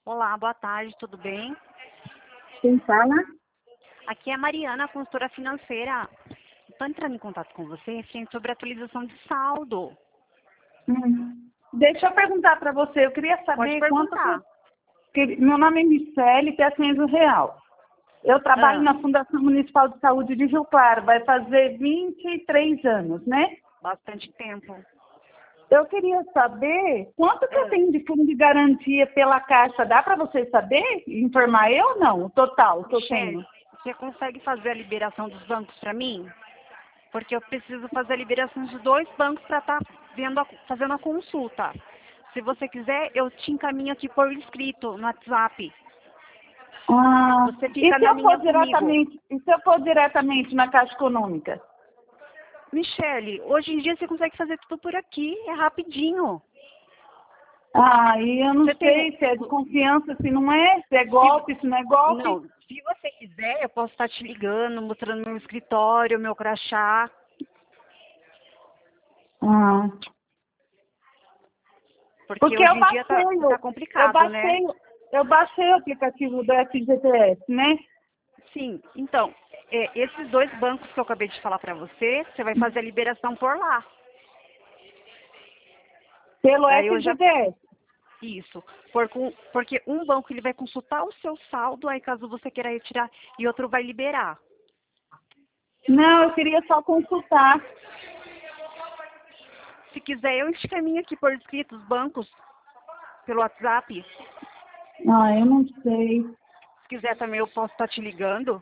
Olá, boa tarde, tudo bem? Quem fala? Aqui é a Mariana, consultora financeira. Estou entrando em contato com você referente sobre a atualização de saldo. Deixa eu perguntar para você. Eu queria Pode saber quanto perguntar. Meu nome é Michele Piacenzo Real. Eu trabalho Ah, na Fundação Municipal de Saúde de Rio Claro. Vai fazer 23 anos, né? bastante tempo. Eu queria saber quanto que eu Ah, tenho de fundo de garantia pela Caixa. Dá para você saber? Informar eu ou não? O total que eu tenho. Michele, você consegue fazer a liberação dos bancos para mim? Porque eu preciso fazer a liberação de 2 bancos para estar fazendo a consulta. Se você quiser, eu te encaminho aqui por escrito no WhatsApp. Ah, Você fica na linha comigo. e se eu for diretamente na Caixa Econômica? Michele, hoje em dia você consegue fazer tudo por aqui, é rapidinho. Ah, e eu não Você tem sei se é de confiança, se não é, se é Se- golpe, se não é golpe. Não, se você quiser, eu posso estar te ligando, mostrando meu escritório, meu crachá, Ah, porque porque hoje em dia tá eu complicado, né? baixei, eu baixei o aplicativo do FGTS, né? Sim, então, esses 2 bancos que eu acabei de falar para você, você vai fazer a liberação por lá. Pelo Daí eu já, FGTS. isso, porque um banco ele vai consultar o seu saldo, aí caso você queira retirar, e outro vai liberar. Não, eu queria só consultar. Se quiser, eu te caminho aqui por escrito os bancos, pelo WhatsApp. Ah, eu não sei. Se quiser também, eu posso estar te ligando.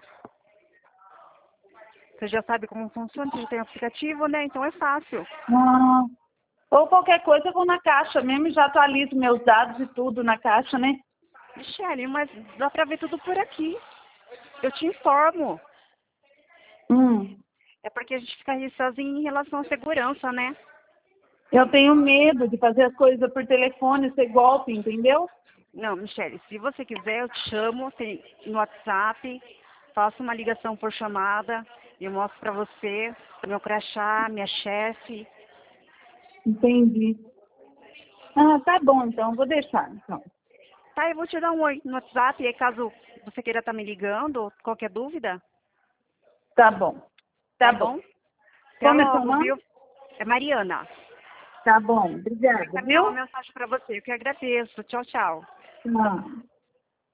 Você já sabe como funciona, você já tem aplicativo, né? Então é fácil. Ah, ou qualquer coisa eu vou na Caixa mesmo e já atualizo meus dados e tudo na Caixa, né? Michele, mas dá pra ver tudo por aqui. Eu te informo. Hum, É porque a gente fica receoso em relação à segurança, né? eu tenho medo de fazer as coisas por telefone, ser golpe, entendeu? Não, Michele, se você quiser, eu te chamo tem, no WhatsApp, faço uma ligação por chamada, eu mostro pra você meu crachá, minha chefe. Entendi. Ah, tá bom, então, vou deixar, então. Tá, eu vou te dar um oi no WhatsApp, e aí caso você queira estar me ligando, qualquer dúvida, Tá bom. Tá tá bom. bom? Até Como é seu logo, nome? viu? É Mariana. Tá bom. Vou Obrigada, encaminhar uma viu? mensagem para você. Eu que agradeço. Tchau, tchau. Tchau.